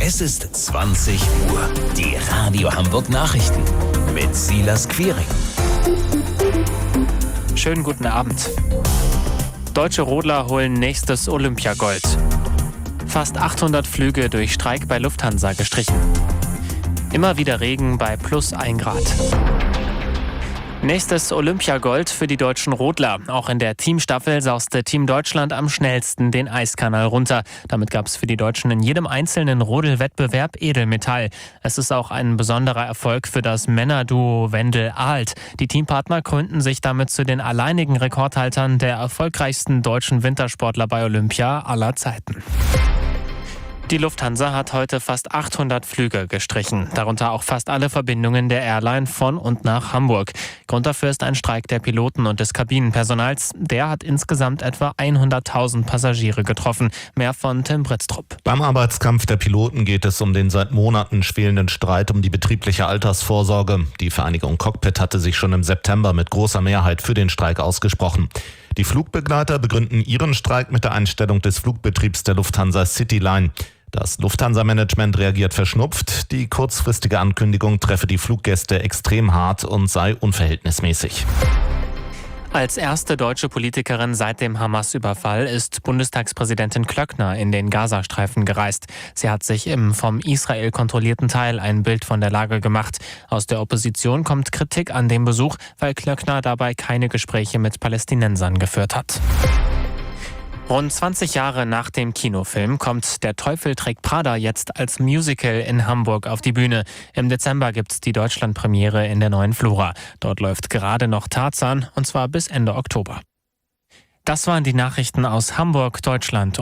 Es ist 20 Uhr. Die Radio Hamburg Nachrichten mit Silas Quiring. Schönen guten Abend. Deutsche Rodler holen nächstes Olympiagold. Fast 800 Flüge durch Streik bei Lufthansa gestrichen. Immer wieder Regen bei plus 1 Grad. Nächstes Olympiagold für die deutschen Rodler. Auch in der Teamstaffel sauste Team Deutschland am schnellsten den Eiskanal runter. Damit gab es für die Deutschen in jedem einzelnen Rodelwettbewerb Edelmetall. Es ist auch ein besonderer Erfolg für das Männerduo Wendel-Ahlt. Die Teampartner krönten sich damit zu den alleinigen Rekordhaltern der erfolgreichsten deutschen Wintersportler bei Olympia aller Zeiten. Die Lufthansa hat heute fast 800 Flüge gestrichen, darunter auch fast alle Verbindungen der Airline von und nach Hamburg. Grund dafür ist ein Streik der Piloten und des Kabinenpersonals. Der hat insgesamt etwa 100.000 Passagiere getroffen. Mehr von Tim Britztrup. Beim Arbeitskampf der Piloten geht es um den seit Monaten schwelenden Streit um die betriebliche Altersvorsorge. Die Vereinigung Cockpit hatte sich schon im September mit großer Mehrheit für den Streik ausgesprochen. Die Flugbegleiter begründen ihren Streik mit der Einstellung des Flugbetriebs der Lufthansa Cityline. Das Lufthansa-Management reagiert verschnupft. Die kurzfristige Ankündigung treffe die Fluggäste extrem hart und sei unverhältnismäßig. Als erste deutsche Politikerin seit dem Hamas-Überfall ist Bundestagspräsidentin Klöckner in den Gazastreifen gereist. Sie hat sich im vom Israel kontrollierten Teil ein Bild von der Lage gemacht. Aus der Opposition kommt Kritik an dem Besuch, weil Klöckner dabei keine Gespräche mit Palästinensern geführt hat. Rund 20 Jahre nach dem Kinofilm kommt Der Teufel trägt Prada jetzt als Musical in Hamburg auf die Bühne. Im Dezember gibt's die Deutschlandpremiere in der Neuen Flora. Dort läuft gerade noch Tarzan, und zwar bis Ende Oktober. Das waren die Nachrichten aus Hamburg, Deutschland.